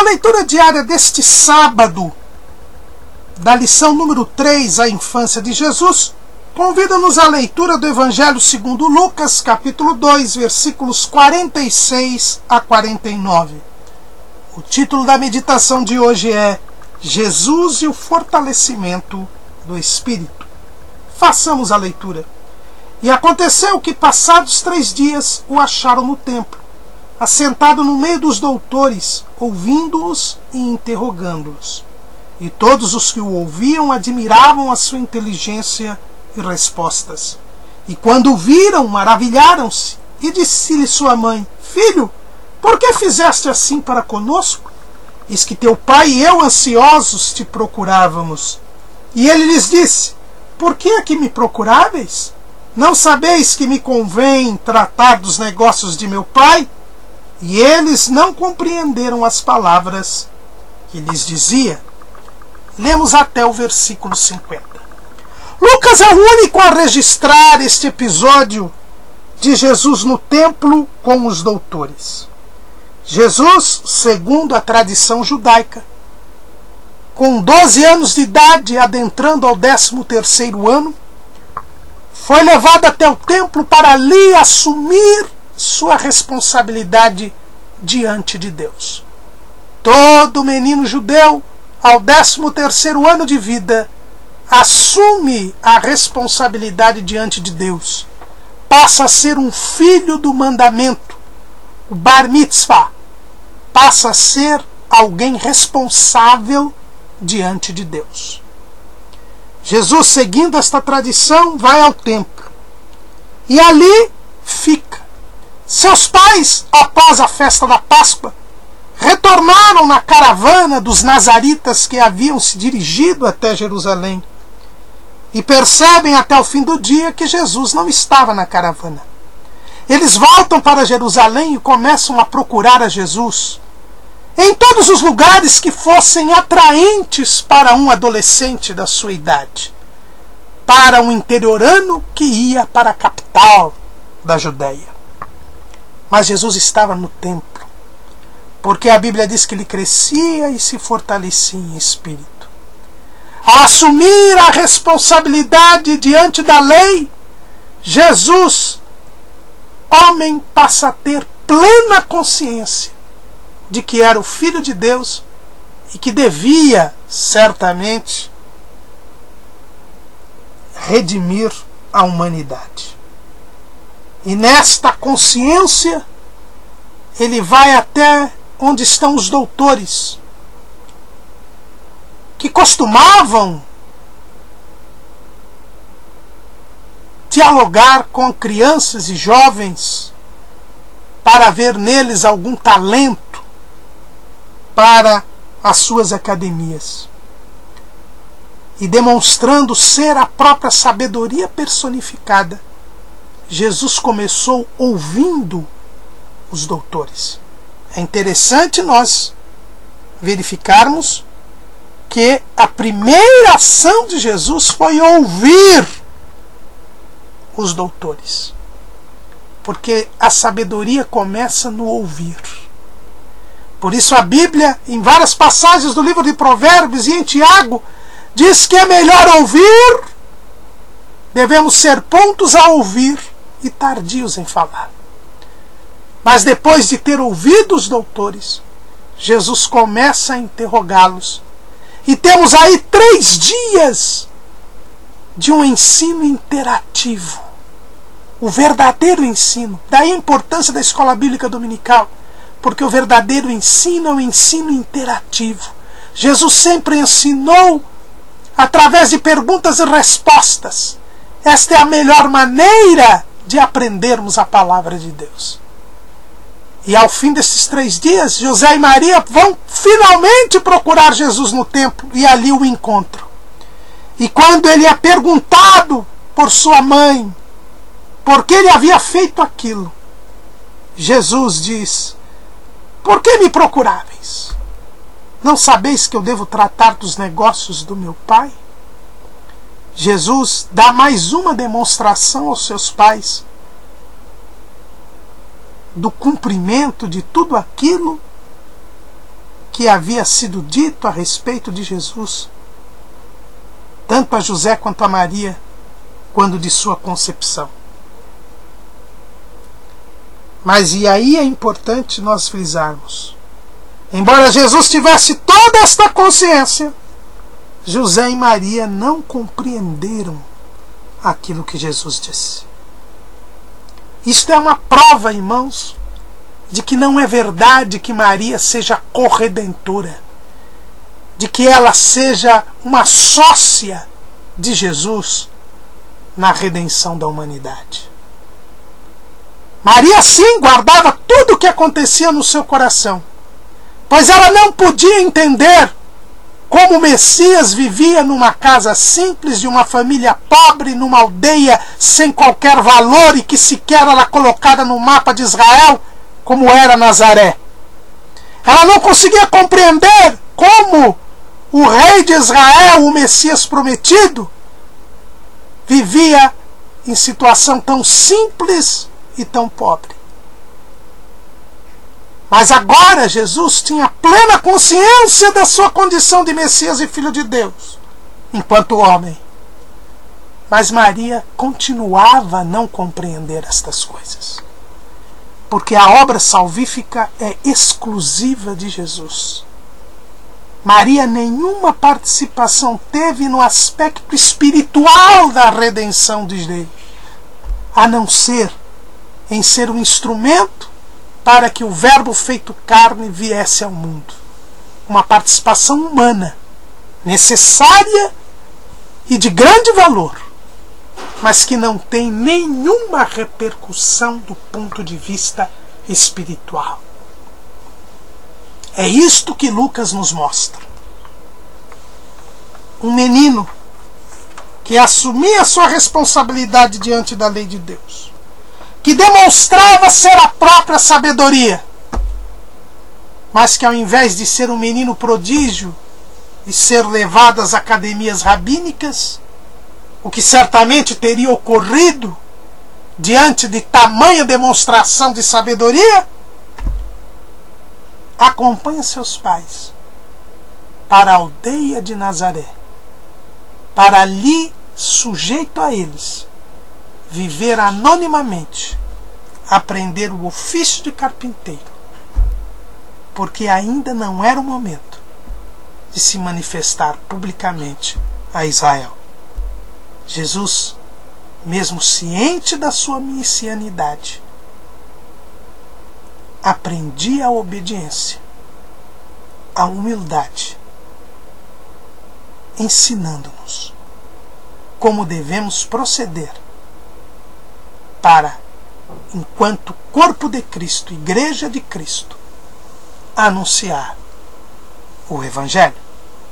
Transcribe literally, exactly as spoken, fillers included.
leitura diária deste sábado, da lição número três, a infância de Jesus, convida-nos à leitura do Evangelho segundo Lucas, capítulo dois, versículos quarenta e seis a quarenta e nove. O título da meditação de hoje é Jesus e o fortalecimento do Espírito. Façamos a leitura. E aconteceu que, passados três dias, o acharam no templo, assentado no meio dos doutores, ouvindo-os e interrogando-os. E todos os que o ouviam admiravam a sua inteligência e respostas. E quando o viram, maravilharam-se, e disse-lhe sua mãe: Filho, por que fizeste assim para conosco? Eis que teu pai e eu, ansiosos, te procurávamos. E ele lhes disse: Por que é que me procuráveis? Não sabeis que me convém tratar dos negócios de meu pai? E eles não compreenderam as palavras que lhes dizia. Lemos até o versículo cinquenta. Lucas é o único a registrar este episódio de Jesus no templo com os doutores. Jesus, segundo a tradição judaica, com doze anos de idade, adentrando ao décimo terceiro ano, foi levado até o templo para ali assumir sua responsabilidade diante de Deus. Todo menino judeu, ao décimo terceiro ano de vida, assume a responsabilidade diante de Deus. Passa a ser um filho do mandamento, o bar mitzvah. Passa a ser alguém responsável diante de Deus. Jesus, seguindo esta tradição, vai ao templo. E ali fica. Seus pais, após a festa da Páscoa, retornaram na caravana dos nazaritas que haviam se dirigido até Jerusalém. E percebem até o fim do dia que Jesus não estava na caravana. Eles voltam para Jerusalém e começam a procurar a Jesus em todos os lugares que fossem atraentes para um adolescente da sua idade, para um interiorano que ia para a capital da Judéia. Mas Jesus estava no templo, porque a Bíblia diz que ele crescia e se fortalecia em espírito. Ao assumir a responsabilidade diante da lei, Jesus, homem, passa a ter plena consciência de que era o Filho de Deus e que devia, certamente, redimir a humanidade. E nesta consciência, ele vai até onde estão os doutores, que costumavam dialogar com crianças e jovens para ver neles algum talento para as suas academias. E demonstrando ser a própria sabedoria personificada, Jesus começou ouvindo os doutores. É interessante nós verificarmos que a primeira ação de Jesus foi ouvir os doutores. Porque a sabedoria começa no ouvir. Por isso a Bíblia, em várias passagens do livro de Provérbios e em Tiago, diz que é melhor ouvir, devemos ser prontos a ouvir e tardios em falar. Mas depois de ter ouvido os doutores, Jesus começa a interrogá-los. E temos aí três dias de um ensino interativo. O verdadeiro ensino. Daí a importância da escola bíblica dominical. Porque o verdadeiro ensino é um ensino interativo. Jesus sempre ensinou através de perguntas e respostas. Esta é a melhor maneira de aprendermos a palavra de Deus. E ao fim desses três dias, José e Maria vão finalmente procurar Jesus no templo e ali o encontram. E quando ele é perguntado por sua mãe por que ele havia feito aquilo, Jesus diz: Por que me procuráveis? Não sabeis que eu devo tratar dos negócios do meu Pai? Jesus dá mais uma demonstração aos seus pais do cumprimento de tudo aquilo que havia sido dito a respeito de Jesus, tanto a José quanto a Maria, quando de sua concepção. Mas e aí é importante nós frisarmos, embora Jesus tivesse toda esta consciência, José e Maria não compreenderam aquilo que Jesus disse. Isto é uma prova, irmãos, de que não é verdade que Maria seja corredentora, de que ela seja uma sócia de Jesus na redenção da humanidade. Maria sim guardava tudo o que acontecia no seu coração, pois ela não podia entender como o Messias vivia numa casa simples, de uma família pobre, numa aldeia sem qualquer valor e que sequer era colocada no mapa de Israel, como era Nazaré. Ela não conseguia compreender como o rei de Israel, o Messias prometido, vivia em situação tão simples e tão pobre. Mas agora Jesus tinha plena consciência da sua condição de Messias e Filho de Deus, enquanto homem. Mas Maria continuava a não compreender estas coisas, porque a obra salvífica é exclusiva de Jesus. Maria nenhuma participação teve no aspecto espiritual da redenção de Deus, a não ser em ser um instrumento para que o Verbo feito carne viesse ao mundo. Uma participação humana, necessária e de grande valor, mas que não tem nenhuma repercussão do ponto de vista espiritual. É isto que Lucas nos mostra. Um menino que assumia sua responsabilidade diante da lei de Deus, que demonstrava ser a própria sabedoria, mas que ao invés de ser um menino prodígio e ser levado às academias rabínicas, o que certamente teria ocorrido diante de tamanha demonstração de sabedoria, acompanha seus pais para a aldeia de Nazaré, para ali, sujeito a eles, viver anonimamente, aprender o ofício de carpinteiro, porque ainda não era o momento de se manifestar publicamente a Israel. Jesus, mesmo ciente da sua messianidade, aprendia a obediência, a humildade, ensinando-nos como devemos proceder para, enquanto corpo de Cristo, igreja de Cristo, anunciar o Evangelho.